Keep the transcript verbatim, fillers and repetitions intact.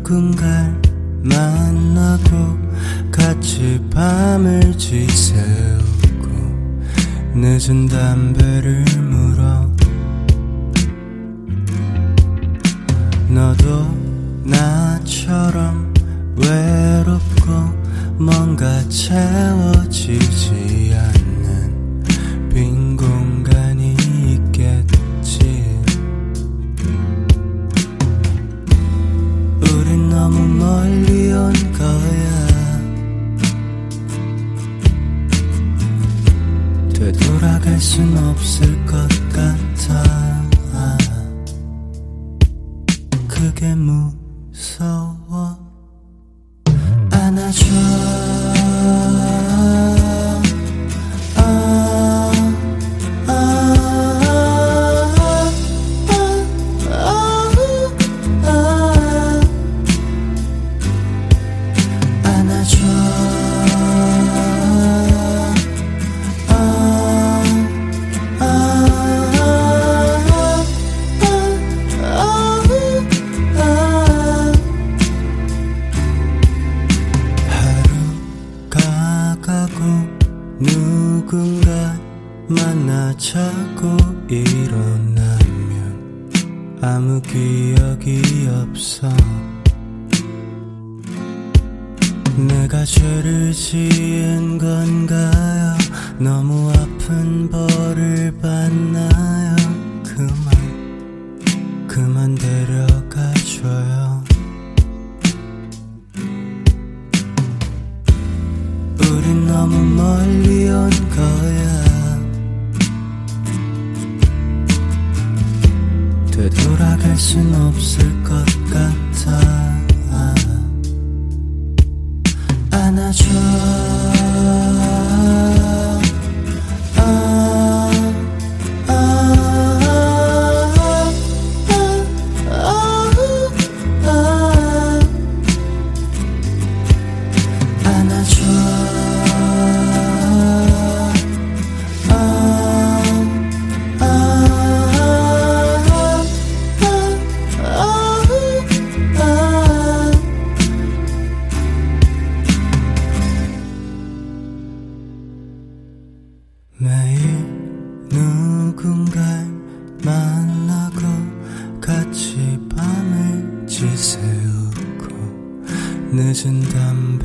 누군가를 만나고 같이 밤을 지새우고 늦은 담배를 물어 너도 나처럼 외롭고 뭔가 채워지지 않는 빈 공간이 있겠지. 우린 너무 멀리 온 거야. 되돌아갈 순 없을 것 같아. 그게 무서워. 안아줘. 아, 아, 아, 아, 아, 안아줘. 아, 아, 누군가 만나 자고 일어나면 아무 기억이 없어. 내가 죄를 지은 건가요? 너무 아픈 벌을 받나요? 그만 그만 데려가줘요. 우린 너무 멀리 온 거야. 되돌아갈 순 없을 것 같아. 안아줘. 아, 아, 아, 아, 아, 안아줘. 매일 누군가를 만나고 같이 밤을 지새우고 늦은 담배